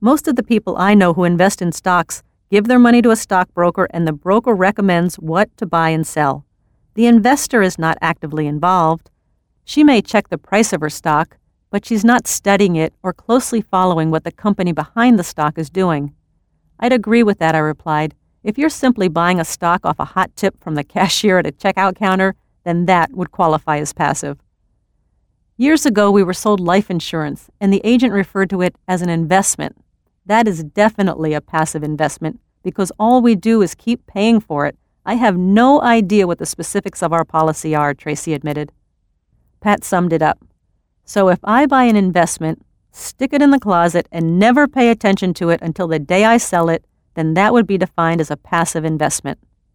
Most of the people I know who invest in stocks give their money to a stockbroker, and the broker recommends what to buy and sell. The investor is not actively involved. She may check the price of her stock, but she's not studying it or closely following what the company behind the stock is doing. I'd agree with that, I replied. If you're simply buying a stock off a hot tip from the cashier at a checkout counter, then that would qualify as passive. Years ago, we were sold life insurance, and the agent referred to it as an investment. That is definitely a passive investment because all we do is keep paying for it. I have no idea what the specifics of our policy are, Tracy admitted. Pat summed it up. So if I buy an investment, stick it in the closet, and never pay attention to it until the day I sell it, then that would be defined as a passive investment.